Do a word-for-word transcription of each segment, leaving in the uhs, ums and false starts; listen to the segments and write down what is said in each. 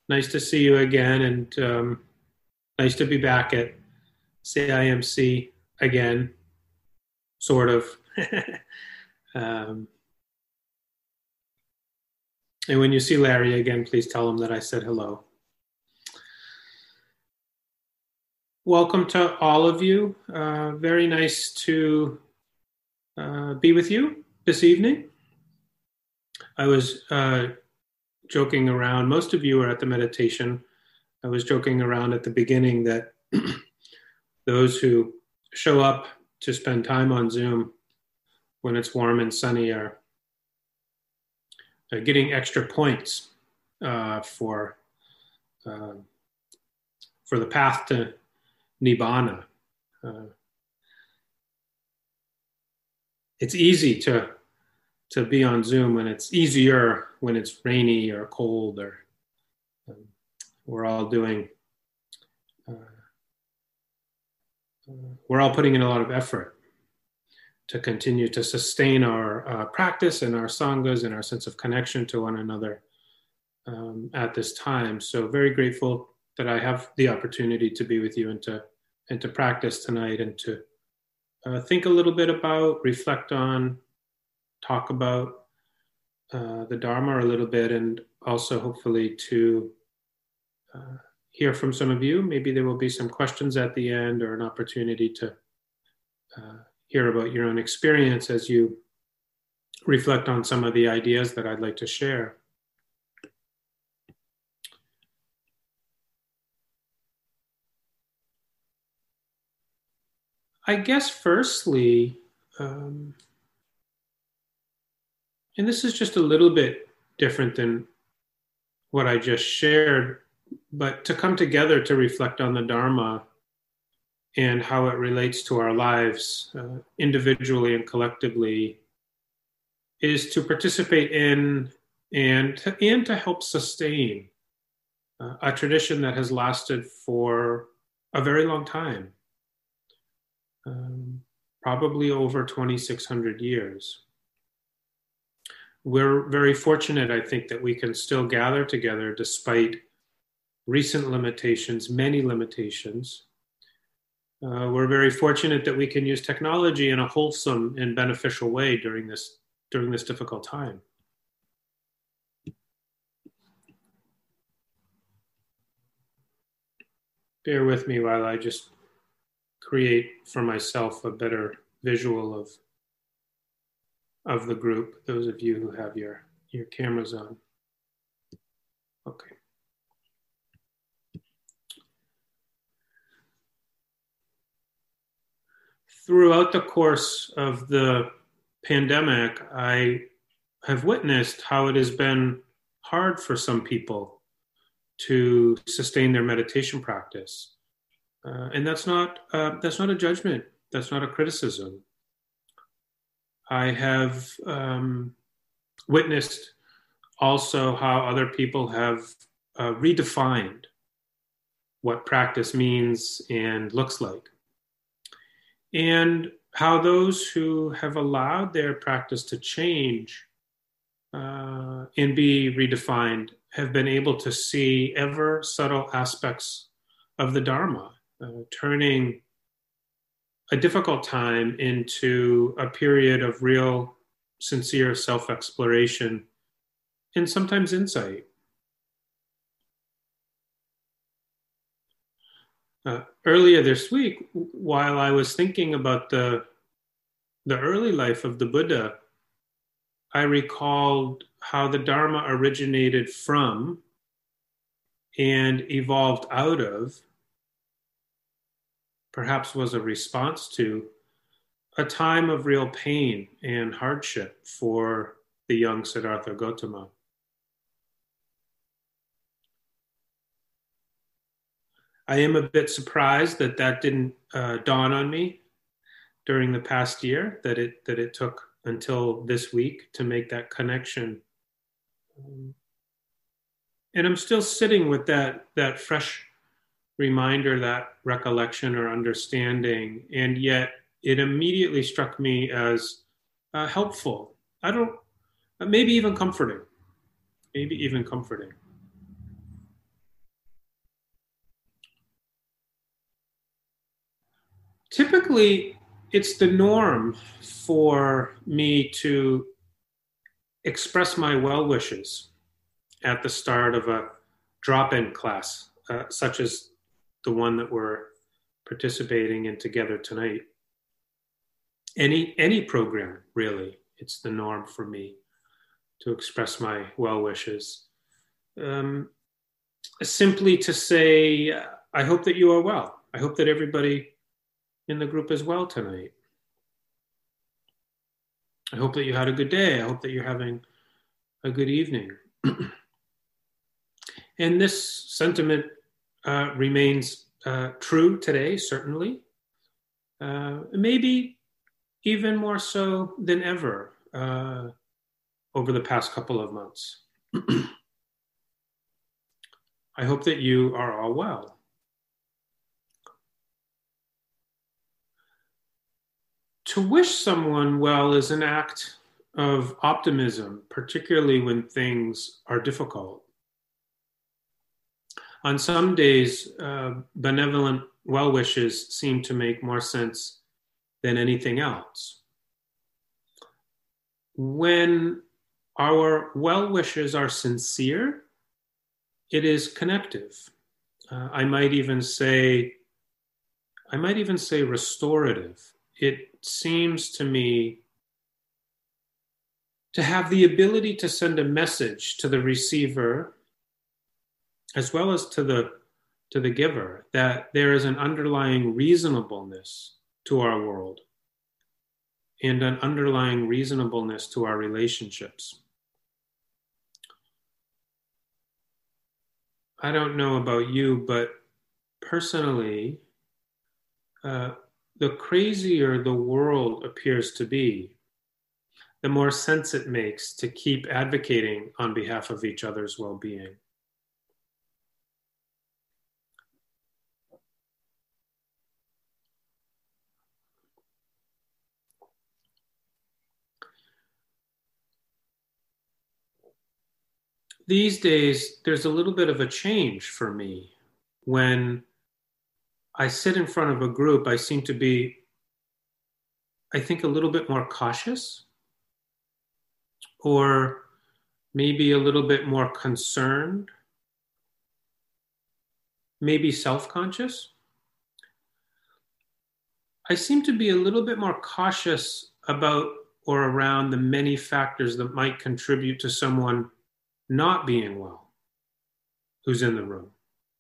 Nice to see you again, and um, nice to be back at C I M C again, sort of. um, and when you see Larry again, please tell him that I said hello. Welcome to all of you. Uh, very nice to uh, be with you this evening. I was uh, joking around. Most of you were at the meditation. I was joking around at the beginning that those who show up to spend time on Zoom when it's warm and sunny are, are getting extra points uh, for uh, for the path to Nibbana. Uh, it's easy to to be on Zoom, and it's easier when it's rainy or cold, or um, we're all doing. Uh, uh, we're all putting in a lot of effort to continue to sustain our uh, practice and our sanghas and our sense of connection to one another um, at this time. So very grateful that I have the opportunity to be with you and to and to practice tonight, and to uh, think a little bit about, reflect on, talk about uh, the Dharma a little bit, and also hopefully to uh, hear from some of you. Maybe there will be some questions at the end, or an opportunity to uh, hear about your own experience as you reflect on some of the ideas that I'd like to share. I guess firstly, um, and this is just a little bit different than what I just shared, but to come together to reflect on the Dharma and how it relates to our lives uh, individually and collectively is to participate in and to, and to help sustain uh, a tradition that has lasted for a very long time. Um, probably over twenty-six hundred years. We're very fortunate, I think, that we can still gather together despite recent limitations, many limitations. Uh, we're very fortunate that we can use technology in a wholesome and beneficial way during this, during this difficult time. Bear with me while I just create for myself a better visual of of the group, those of you who have your, your cameras on. Okay. Throughout the course of the pandemic, I have witnessed how it has been hard for some people to sustain their meditation practice. Uh, and that's not uh, that's not a judgment. That's not a criticism. I have um, witnessed also how other people have uh, redefined what practice means and looks like, and how those who have allowed their practice to change uh, and be redefined have been able to see ever subtle aspects of the Dharma, uh, turning a difficult time into a period of real, sincere self-exploration and sometimes insight. Uh, earlier this week, while I was thinking about the, the early life of the Buddha, I recalled how the Dharma originated from and evolved out of, perhaps was a response to, a time of real pain and hardship for the young Siddhartha Gautama. I am a bit surprised that that didn't uh, dawn on me during the past year, that it that it took until this week to make that connection. Um, and I'm still sitting with that that fresh reminder, that recollection or understanding, and yet it immediately struck me as uh, helpful. I don't, maybe even comforting, maybe even comforting. Typically, it's the norm for me to express my well wishes at the start of a drop-in class, uh, such as the one that we're participating in together tonight. Any any program, really, it's the norm for me to express my well wishes. Um, simply to say, uh, I hope that you are well. I hope that everybody in the group is well tonight. I hope that you had a good day. I hope that you're having a good evening. And this sentiment uh, remains uh, true today, certainly. Uh, maybe even more so than ever uh, over the past couple of months. I hope that you are all well. To wish someone well is an act of optimism, particularly when things are difficult. On some days, uh, benevolent well wishes seem to make more sense than anything else. When our well wishes are sincere, it is connective. Uh, I might even say, I might even say restorative. It seems to me to have the ability to send a message to the receiver as well as to the to the giver that there is an underlying reasonableness to our world and an underlying reasonableness to our relationships. I don't know about you, but personally, uh, the crazier the world appears to be, the more sense it makes to keep advocating on behalf of each other's well-being. These days, there's a little bit of a change for me. When I sit in front of a group, I seem to be, I think, a little bit more cautious, or maybe a little bit more concerned, maybe self-conscious. I seem to be a little bit more cautious about or around the many factors that might contribute to someone not being well who's in the room.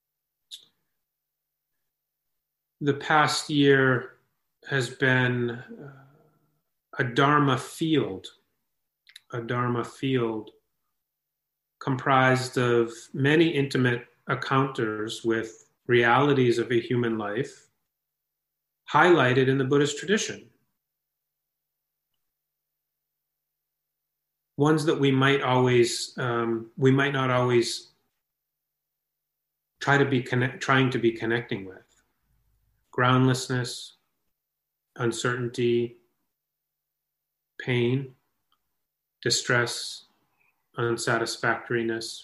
The past year has been uh, a Dharma field, a Dharma field comprised of many intimate encounters with realities of a human life highlighted in the Buddhist tradition. Ones that we might always, um, we might not always try to be connect, trying to be connecting with. Groundlessness, uncertainty, pain, distress, unsatisfactoriness,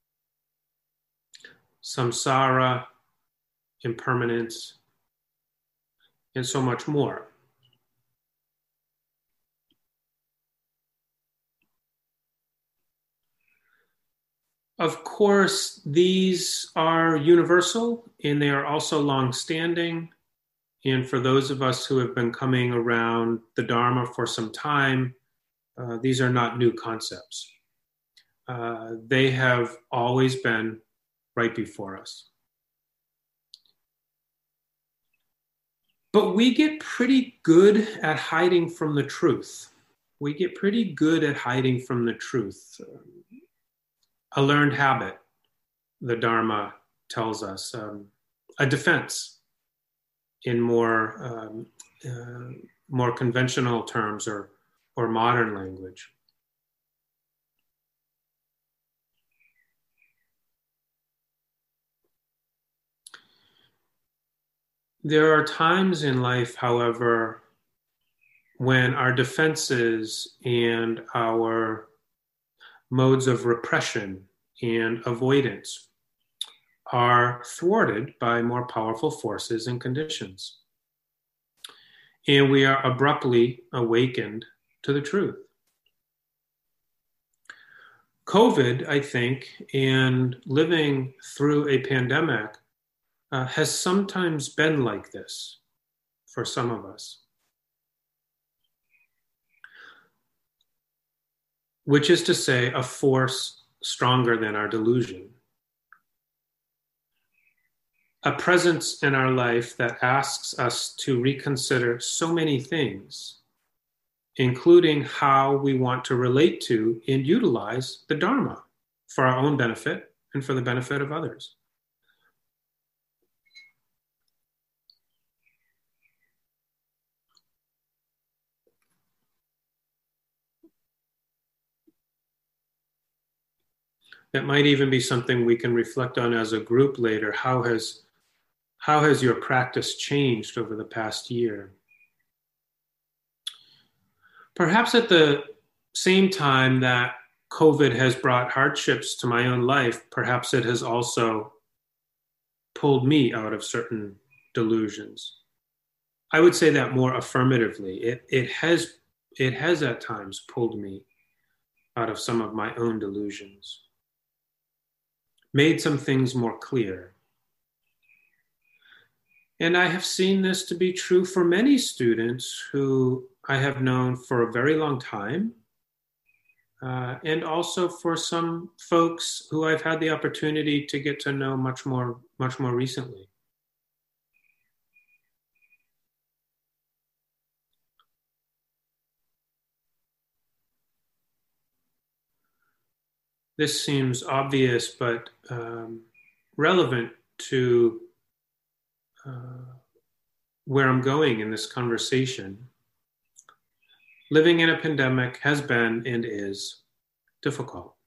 samsara, impermanence, and so much more. Of course, these are universal and they are also long-standing. And for those of us who have been coming around the Dharma for some time, uh, these are not new concepts. Uh, they have always been right before us. But we get pretty good at hiding from the truth. We get pretty good at hiding from the truth. A learned habit, the Dharma tells us, um, a defense in more um, uh, more conventional terms or or modern language. There are times in life, however, when our defenses and our modes of repression and avoidance are thwarted by more powerful forces and conditions. and we are abruptly awakened to the truth. COVID, I think, and living through a pandemic uh, has sometimes been like this for some of us, which is to say, a force stronger than our delusion. A presence in our life that asks us to reconsider so many things, including how we want to relate to and utilize the Dharma for our own benefit and for the benefit of others. That might even be something we can reflect on as a group later. How has, how has your practice changed over the past year? Perhaps at the same time that COVID has brought hardships to my own life, perhaps it has also pulled me out of certain delusions. I would say that more affirmatively. It, it, has, it has at times pulled me out of some of my own delusions, made some things more clear. And I have seen this to be true for many students who I have known for a very long time, uh, and also for some folks who I've had the opportunity to get to know much more, much more recently. This seems obvious, but um, relevant to uh, where I'm going in this conversation. Living in a pandemic has been and is difficult.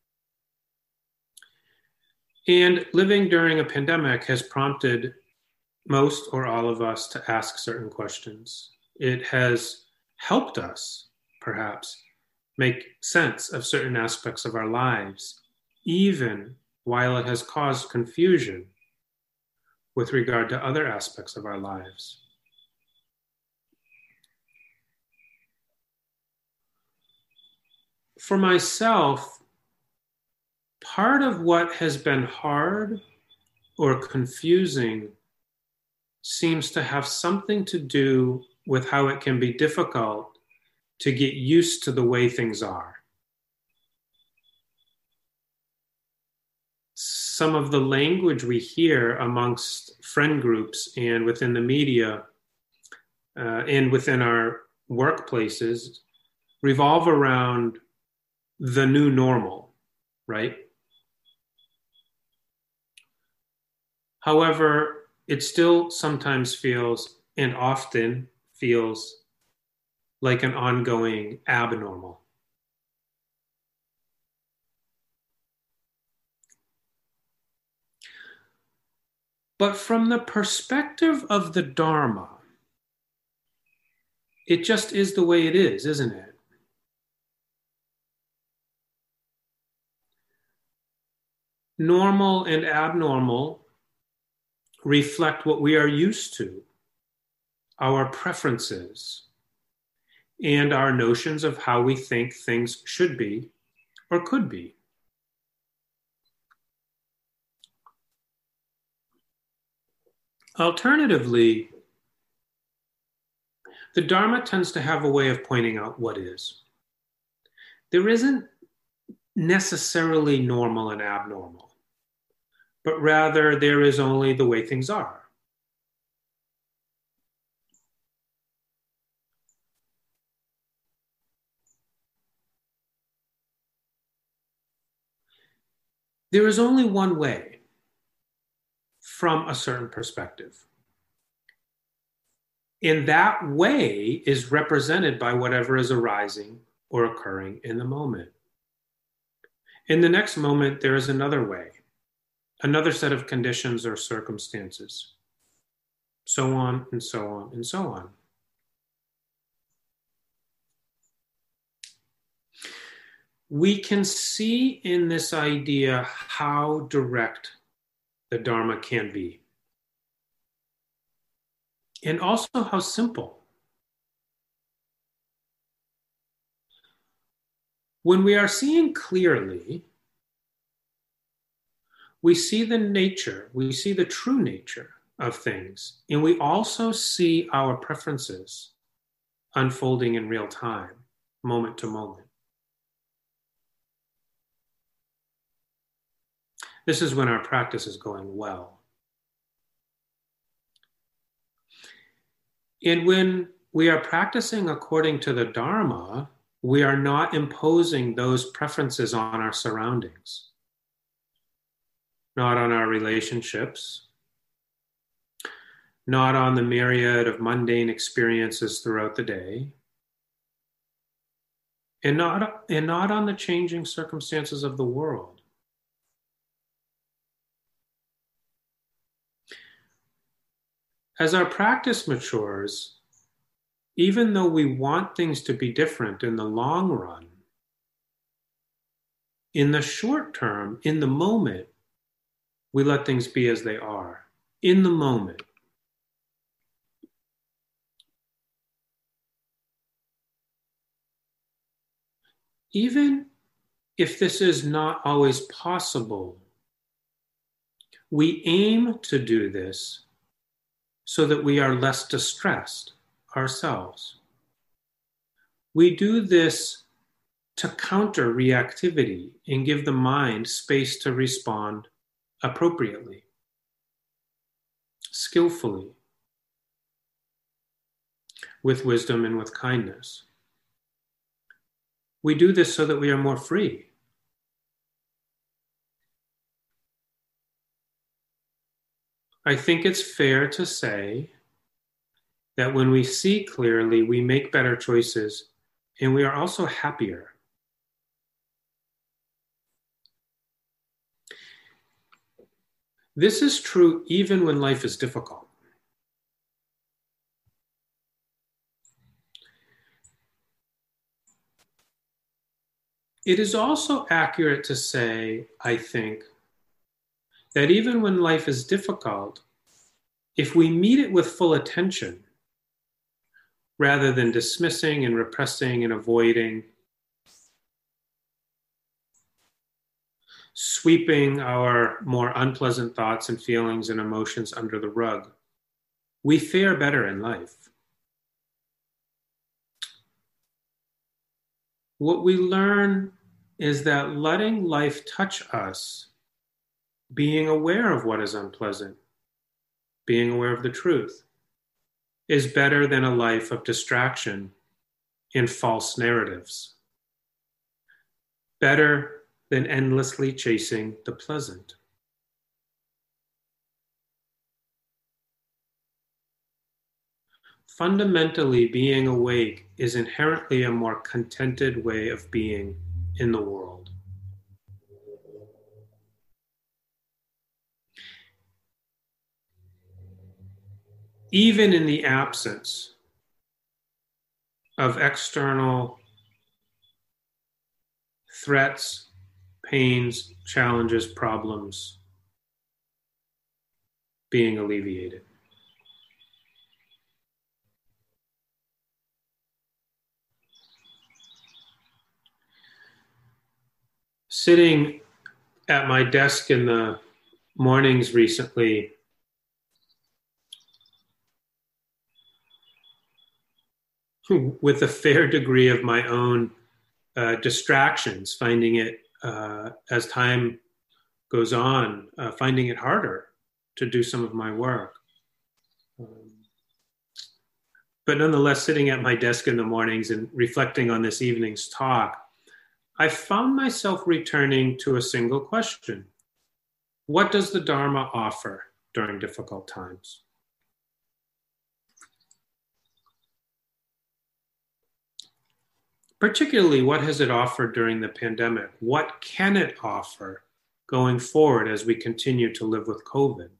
And living during a pandemic has prompted most or all of us to ask certain questions. It has helped us, perhaps, make sense of certain aspects of our lives, even while it has caused confusion with regard to other aspects of our lives. For myself, part of what has been hard or confusing seems to have something to do with how it can be difficult to get used to the way things are. Some of the language we hear amongst friend groups and within the media uh, and within our workplaces revolve around the new normal, right? However, it still sometimes feels, and often feels, like an ongoing abnormal. But from the perspective of the Dharma, it just is the way it is, isn't it? Normal and abnormal reflect what we are used to, our preferences, and our notions of how we think things should be or could be. Alternatively, the Dharma tends to have a way of pointing out what is. There isn't necessarily normal and abnormal, but rather there is only the way things are. There is only one way from a certain perspective. And that way is represented by whatever is arising or occurring in the moment. In the next moment, there is another way, another set of conditions or circumstances, so on and so on and so on. We can see in this idea how direct the Dharma can be, and also how simple When we are seeing clearly, we see the nature, we see the true nature of things, and we also see our preferences unfolding in real time, moment to moment. This is when our practice is going well. And when we are practicing according to the Dharma, we are not imposing those preferences on our surroundings, not on our relationships, not on the myriad of mundane experiences throughout the day, and not, and not on the changing circumstances of the world. As our practice matures, even though we want things to be different in the long run, in the short term, in the moment, we let things be as they are. In the moment. Even if this is not always possible, we aim to do this so that we are less distressed ourselves. We do this to counter reactivity and give the mind space to respond appropriately, skillfully, with wisdom and with kindness. We do this so that we are more free. I think it's fair to say that when we see clearly, we make better choices and we are also happier. This is true even when life is difficult. It is also accurate to say, I think, that even when life is difficult, if we meet it with full attention, rather than dismissing and repressing and avoiding, sweeping our more unpleasant thoughts and feelings and emotions under the rug, we fare better in life. What we learn is that letting life touch us, being aware of what is unpleasant, being aware of the truth, is better than a life of distraction and false narratives. Better than endlessly chasing the pleasant. Fundamentally, being awake is inherently a more contented way of being in the world. Even in the absence of external threats, pains, challenges, problems being alleviated. Sitting at my desk in the mornings recently, with a fair degree of my own uh, distractions, finding it, uh, as time goes on, uh, finding it harder to do some of my work. Um, but nonetheless, sitting at my desk in the mornings and reflecting on this evening's talk, I found myself returning to a single question. What does the Dharma offer during difficult times? Particularly, what has it offered during the pandemic? What can it offer going forward as we continue to live with COVID?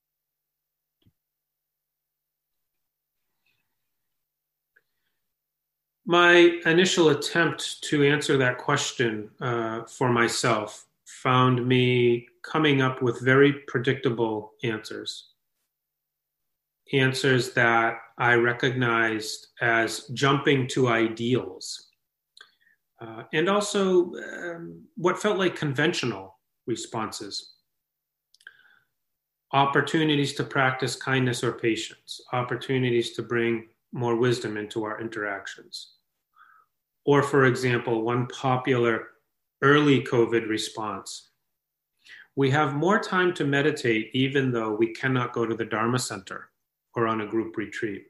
My initial attempt to answer that question uh, for myself found me coming up with very predictable answers. Answers that I recognized as jumping to ideals. uh, and also um, what felt like conventional responses. Opportunities to practice kindness or patience, opportunities to bring more wisdom into our interactions. Or, for example, one popular early COVID response: we have more time to meditate even though we cannot go to the Dharma Center or on a group retreat.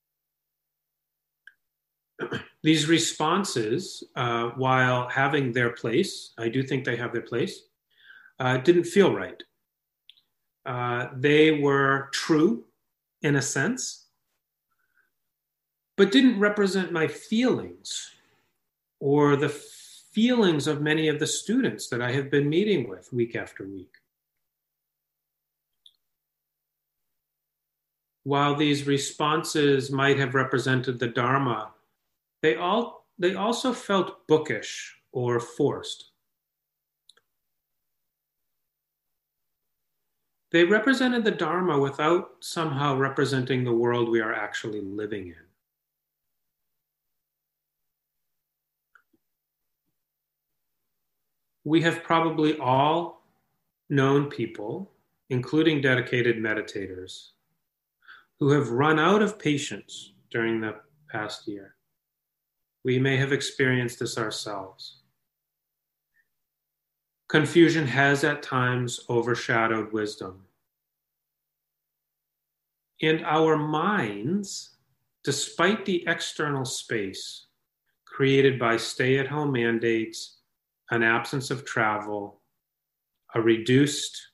These responses, uh, while having their place, I do think they have their place, uh, didn't feel right. Uh, they were true in a sense, but didn't represent my feelings or the feelings of many of the students that I have been meeting with week after week. While these responses might have represented the Dharma, they all they also felt bookish or forced. They represented the Dharma without somehow representing the world we are actually living in. We have probably all known people, including dedicated meditators, who have run out of patience during the past year. We may have experienced this ourselves. Confusion has at times overshadowed wisdom. And our minds, despite the external space created by stay-at-home mandates, an absence of travel, a reduced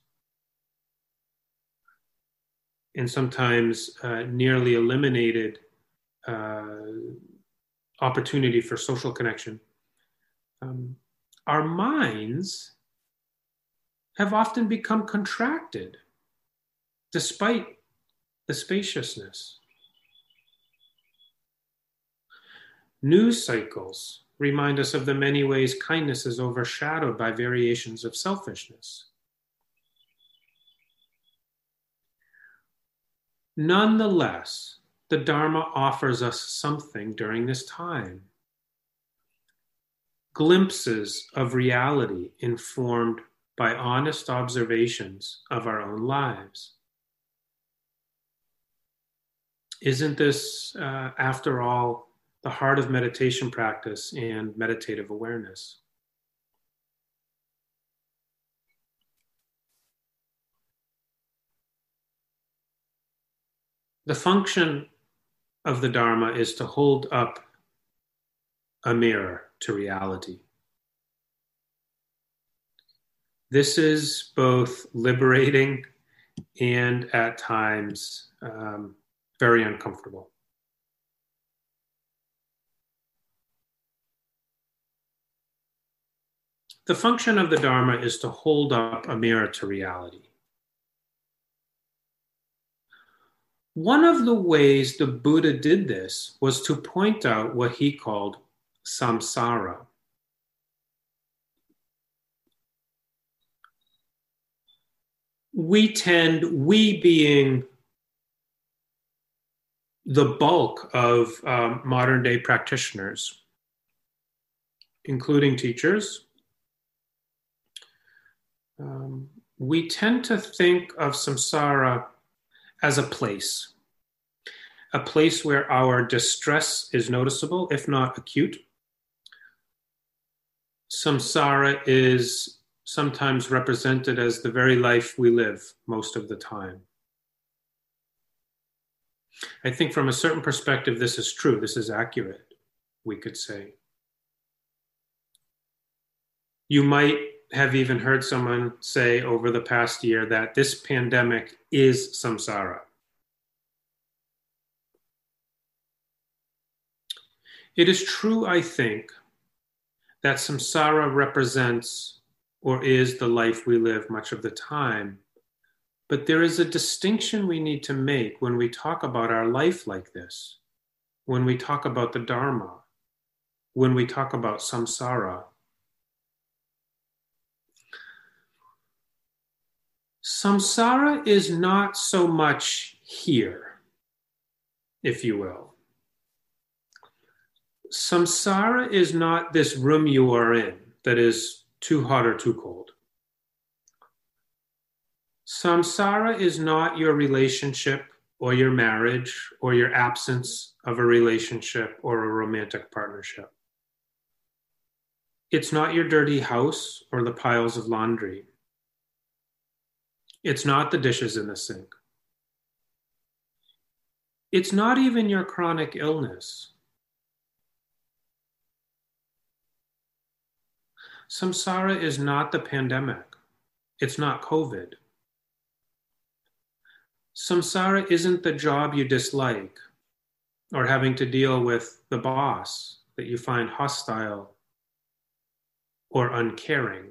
and sometimes uh, nearly eliminated uh, opportunity for social connection, um, our minds have often become contracted despite the spaciousness. News cycles remind us of the many ways kindness is overshadowed by variations of selfishness. Nonetheless, the Dharma offers us something during this time. Glimpses of reality informed by honest observations of our own lives. Isn't this, uh, after all, the heart of meditation practice and meditative awareness? The function of the Dharma is to hold up a mirror to reality. This is both liberating and at times um, very uncomfortable. The function of the Dharma is to hold up a mirror to reality. One of the ways the Buddha did this was to point out what he called samsara. We tend, we being the bulk of um, modern day practitioners, including teachers, um, we tend to think of samsara as a place, a place where our distress is noticeable, if not acute. Samsara is sometimes represented as the very life we live most of the time. I think from a certain perspective, this is true. This is accurate, we could say. You might have even heard someone say over the past year that this pandemic is samsara. It is true, I think, that samsara represents or is the life we live much of the time. But there is a distinction we need to make when we talk about our life like this, when we talk about the Dharma, when we talk about samsara. Samsara is not so much here, if you will. Samsara is not this room you are in that is too hot or too cold. Samsara is not your relationship or your marriage or your absence of a relationship or a romantic partnership. It's not your dirty house or the piles of laundry. It's not the dishes in the sink. It's not even your chronic illness. Samsara is not the pandemic. It's not COVID. Samsara isn't the job you dislike or having to deal with the boss that you find hostile or uncaring.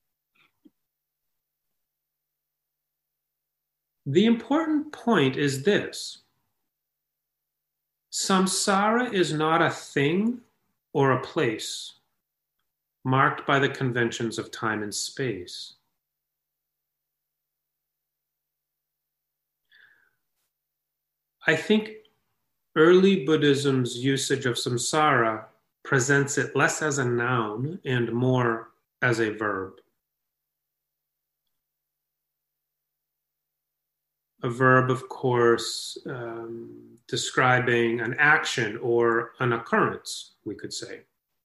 The important point is this: samsara is not a thing or a place marked by the conventions of time and space. I think early Buddhism's usage of samsara presents it less as a noun and more as a verb. A verb, of course, um, describing an action or an occurrence, we could say.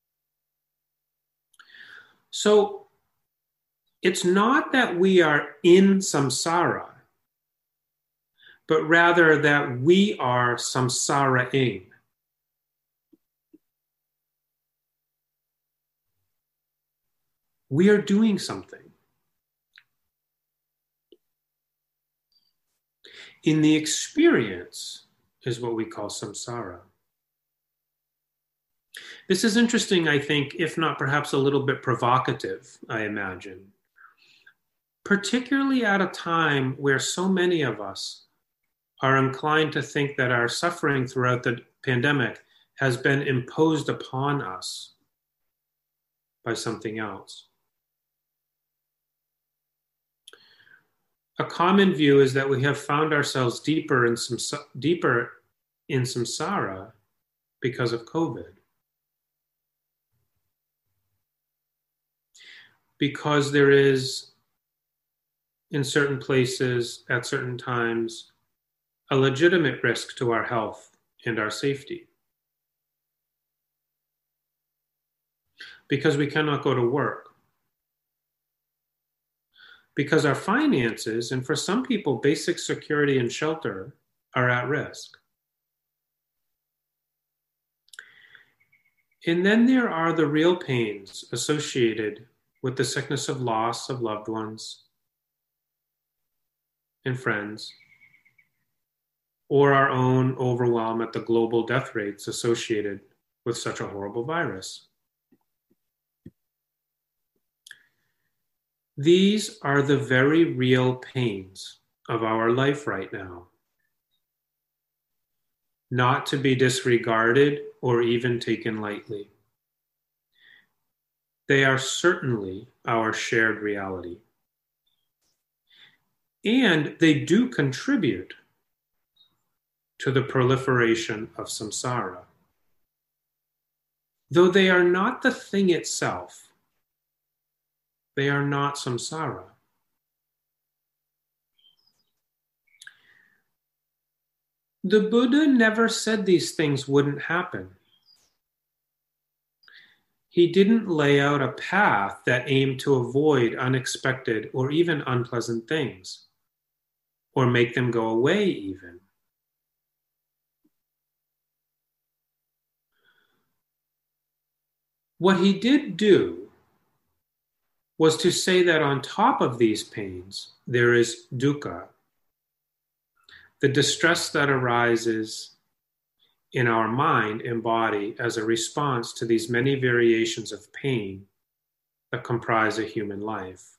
So it's not that we are in samsara, but rather that we are samsara-ing. We are doing something. In the experience is what we call samsara. This is interesting, I think, if not perhaps a little bit provocative, I imagine. Particularly at a time where so many of us are inclined to think that our suffering throughout the pandemic has been imposed upon us by something else. A common view is that we have found ourselves deeper in samsara, deeper in samsara because of COVID. Because there is, in certain places, at certain times, a legitimate risk to our health and our safety. Because we cannot go to work. Because our finances, and for some people, basic security and shelter, are at risk. And then there are the real pains associated with the sickness of loss of loved ones and friends, or our own overwhelm at the global death rates associated with such a horrible virus. These are the very real pains of our life right now, not to be disregarded or even taken lightly. They are certainly our shared reality. And they do contribute to the proliferation of samsara. Though they are not the thing itself, they are not samsara. The Buddha never said these things wouldn't happen. He didn't lay out a path that aimed to avoid unexpected or even unpleasant things, or make them go away even. What he did do was to say that on top of these pains, there is dukkha, the distress that arises in our mind and body as a response to these many variations of pain that comprise a human life.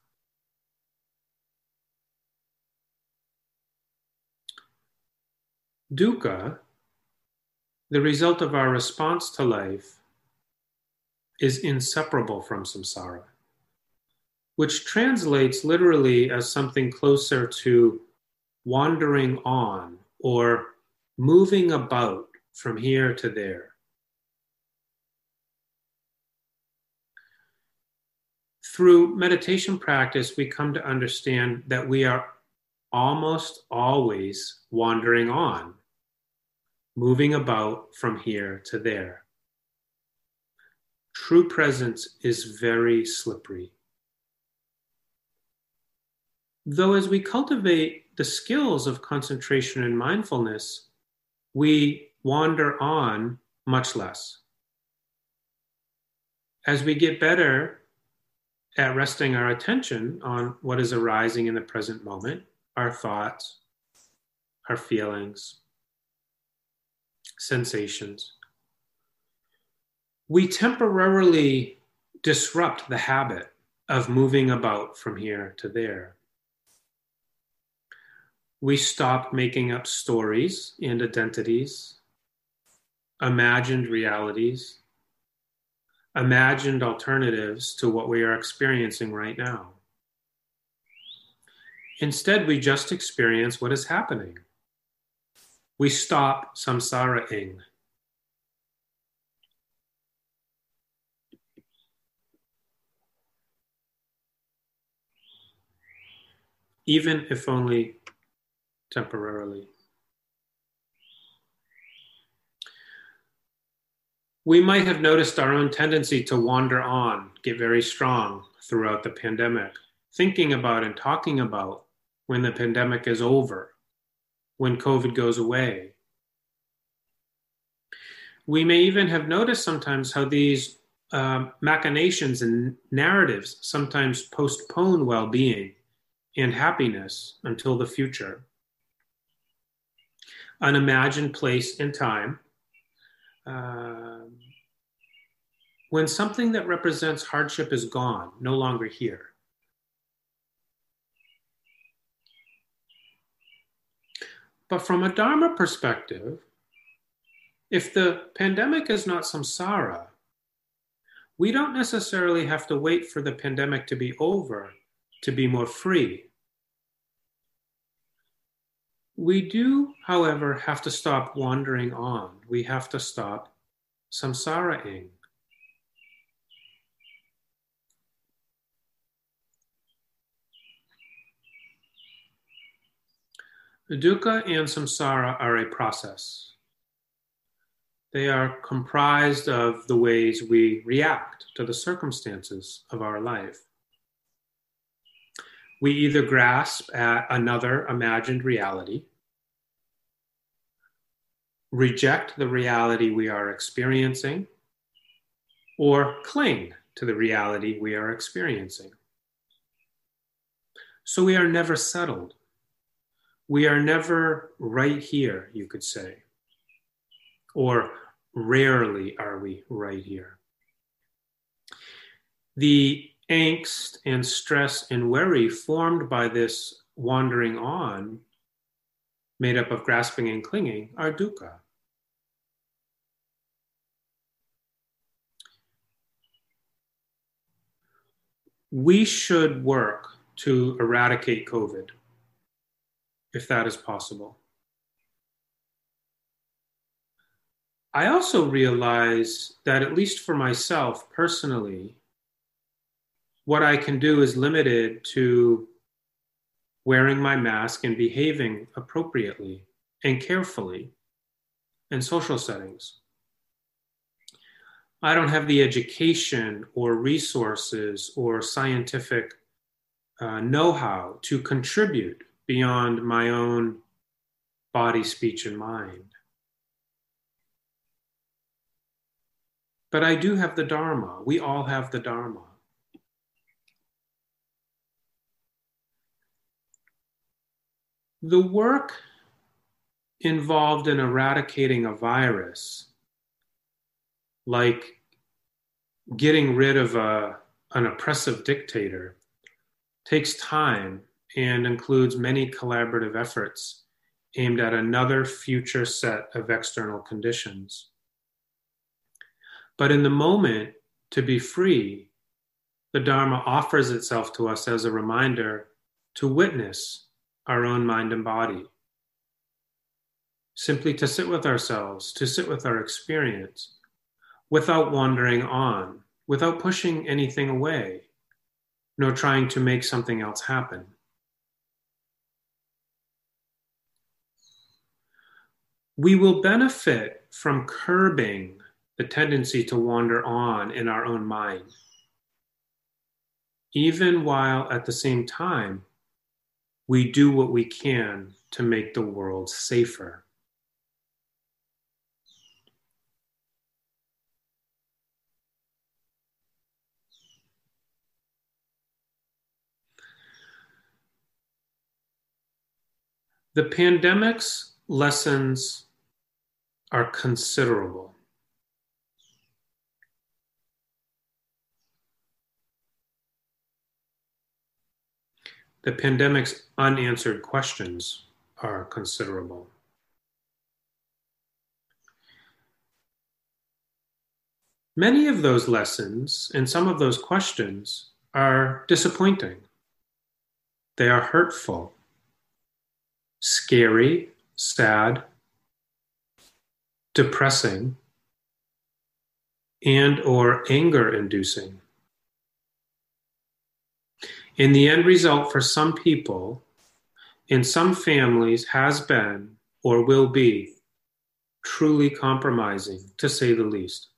Dukkha, the result of our response to life, is inseparable from samsara, which translates literally as something closer to wandering on or moving about from here to there. Through meditation practice, we come to understand that we are almost always wandering on, moving about from here to there. True presence is very slippery. Though as we cultivate the skills of concentration and mindfulness, we wander on much less. As we get better at resting our attention on what is arising in the present moment, our thoughts, our feelings, sensations, we temporarily disrupt the habit of moving about from here to there. We stop making up stories and identities, imagined realities, imagined alternatives to what we are experiencing right now. Instead, we just experience what is happening. We stop samsara-ing. Even if only temporarily. We might have noticed our own tendency to wander on, get very strong throughout the pandemic, thinking about and talking about when the pandemic is over, when COVID goes away. We may even have noticed sometimes how these uh, machinations and narratives sometimes postpone well-being and happiness until the future. An imagined place and time uh, when something that represents hardship is gone, no longer here. But from a Dharma perspective, if the pandemic is not samsara, we don't necessarily have to wait for the pandemic to be over to be more free. We do, however, have to stop wandering on. We have to stop samsara-ing. Dukkha and samsara are a process. They are comprised of the ways we react to the circumstances of our life. We either grasp at another imagined reality, reject the reality we are experiencing, or cling to the reality we are experiencing. So we are never settled. We are never right here, you could say. Or rarely are we right here. The angst and stress and worry formed by this wandering on, made up of grasping and clinging, are dukkha. We should work to eradicate COVID, if that is possible. I also realize that, at least for myself personally, what I can do is limited to wearing my mask and behaving appropriately and carefully in social settings. I don't have the education or resources or scientific uh, know-how to contribute beyond my own body, speech, and mind. But I do have the Dharma. We all have the Dharma. The work involved in eradicating a virus, like getting rid of a, an oppressive dictator, takes time and includes many collaborative efforts aimed at another future set of external conditions. But in the moment, to be free, the Dharma offers itself to us as a reminder to witness our own mind and body. Simply to sit with ourselves, to sit with our experience, without wandering on, without pushing anything away, nor trying to make something else happen. We will benefit from curbing the tendency to wander on in our own mind, even while at the same time we do what we can to make the world safer. The pandemic's lessons are considerable. The pandemic's unanswered questions are considerable. Many of those lessons and some of those questions are disappointing. They are hurtful, scary, sad, depressing, and or anger-inducing. In the end result for some people, in some families, has been or will be truly compromising, to say the least.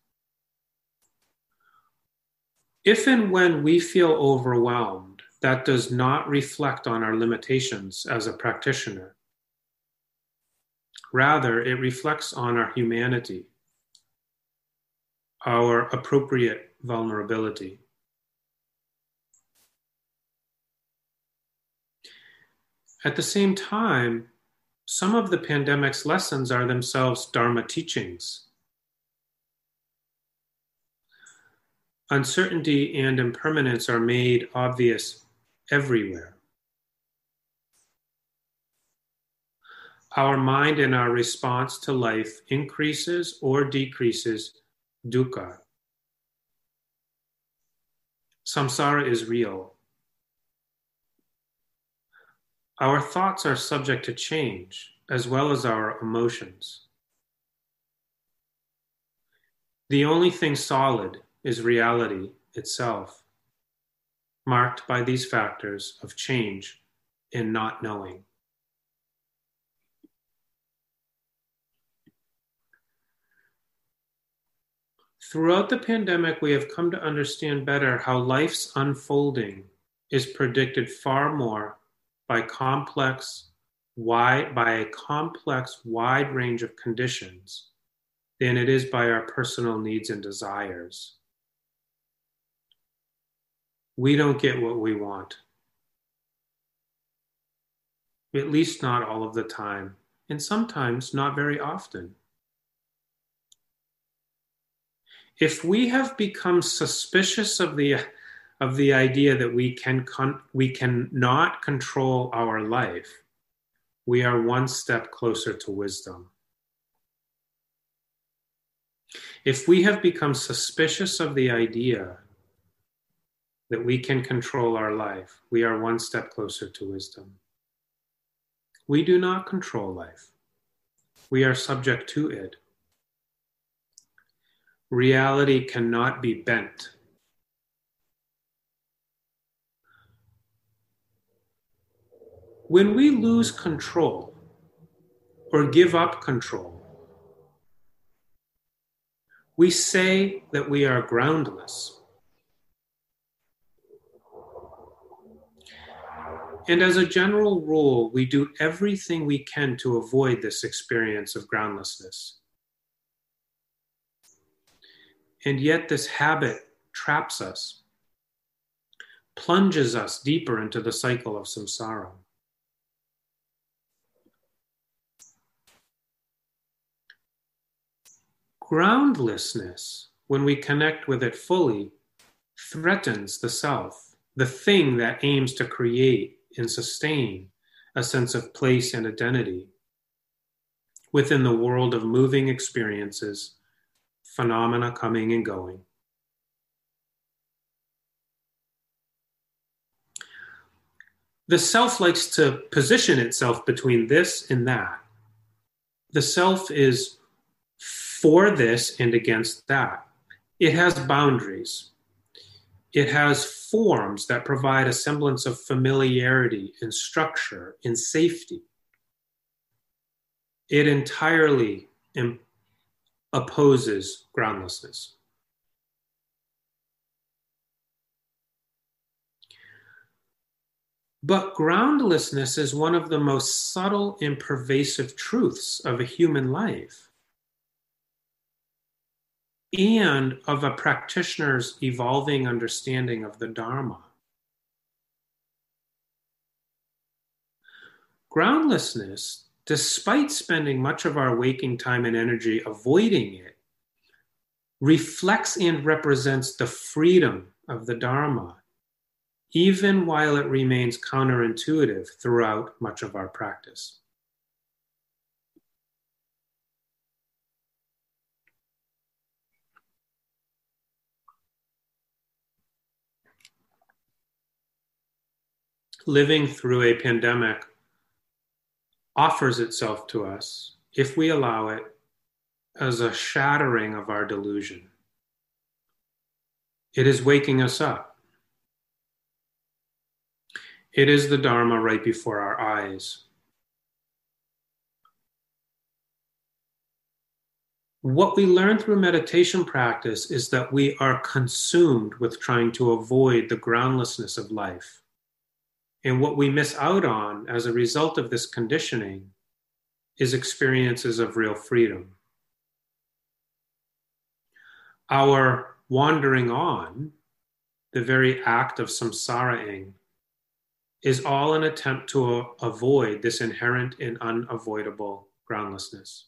If and when we feel overwhelmed, that does not reflect on our limitations as a practitioner. Rather, it reflects on our humanity, our appropriate vulnerability. At the same time, some of the pandemic's lessons are themselves Dharma teachings. Uncertainty and impermanence are made obvious everywhere. Our mind and our response to life increases or decreases dukkha. Samsara is real. Our thoughts are subject to change, as well as our emotions. The only thing solid is reality itself, marked by these factors of change and not knowing. Throughout the pandemic, we have come to understand better how life's unfolding is predicted far more by complex, wide, by a complex, wide range of conditions than it is by our personal needs and desires. We don't get what we want. At least not all of the time, and sometimes not very often. If we have become suspicious of the of the idea that we can con- we cannot control our life, we are one step closer to wisdom. If we have become suspicious of the idea that we can control our life, we are one step closer to wisdom. We do not control life. We are subject to it. Reality cannot be bent. When we lose control or give up control, we say that we are groundless. And as a general rule, we do everything we can to avoid this experience of groundlessness. And yet this habit traps us, plunges us deeper into the cycle of samsara. Groundlessness, when we connect with it fully, threatens the self, the thing that aims to create and sustain a sense of place and identity within the world of moving experiences, phenomena coming and going. The self likes to position itself between this and that. The self is for this and against that. It has boundaries. It has forms that provide a semblance of familiarity and structure and safety. It entirely im- opposes groundlessness. But groundlessness is one of the most subtle and pervasive truths of a human life and of a practitioner's evolving understanding of the Dharma. Groundlessness, despite spending much of our waking time and energy avoiding it, reflects and represents the freedom of the Dharma, even while it remains counterintuitive throughout much of our practice. Living through a pandemic offers itself to us, if we allow it, as a shattering of our delusion. It is waking us up. It is the Dharma right before our eyes. What we learn through meditation practice is that we are consumed with trying to avoid the groundlessness of life. And what we miss out on as a result of this conditioning is experiences of real freedom. Our wandering on, the very act of samsara-ing, is all an attempt to avoid this inherent and unavoidable groundlessness.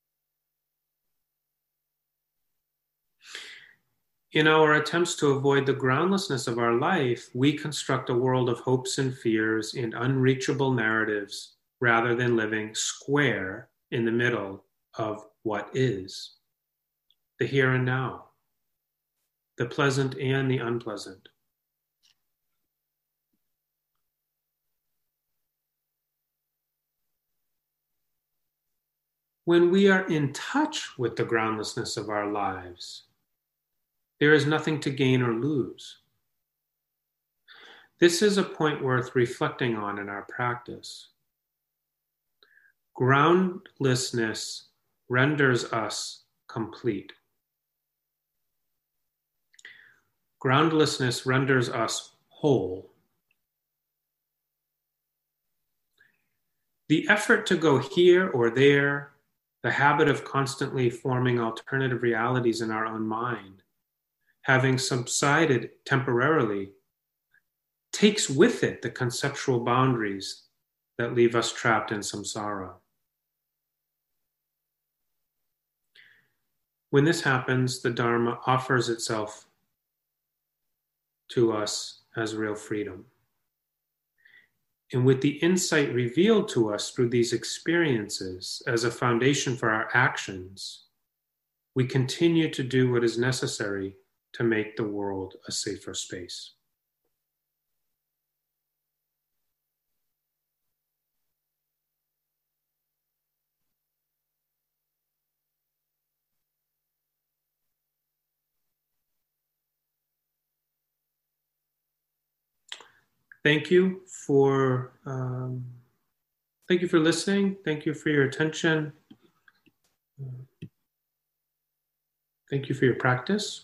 In our attempts to avoid the groundlessness of our life, we construct a world of hopes and fears and unreachable narratives rather than living square in the middle of what is, the here and now, the pleasant and the unpleasant. When we are in touch with the groundlessness of our lives, there is nothing to gain or lose. This is a point worth reflecting on in our practice. Groundlessness renders us complete. Groundlessness renders us whole. The effort to go here or there, the habit of constantly forming alternative realities in our own mind, having subsided temporarily, takes with it the conceptual boundaries that leave us trapped in samsara. When this happens, the Dharma offers itself to us as real freedom. And with the insight revealed to us through these experiences as a foundation for our actions, we continue to do what is necessary to make the world a safer space. Thank you for um, thank you for listening. Thank you for your attention. Thank you for your practice.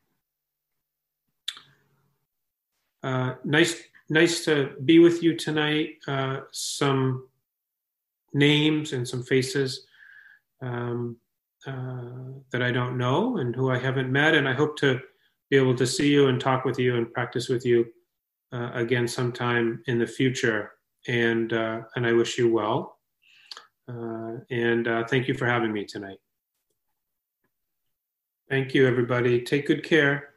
Uh, nice, nice to be with you tonight. Uh, some names and some faces um, uh, that I don't know and who I haven't met, and I hope to be able to see you and talk with you and practice with you uh, again sometime in the future. And uh, and I wish you well. Uh, and uh, thank you for having me tonight. Thank you, everybody. Take good care.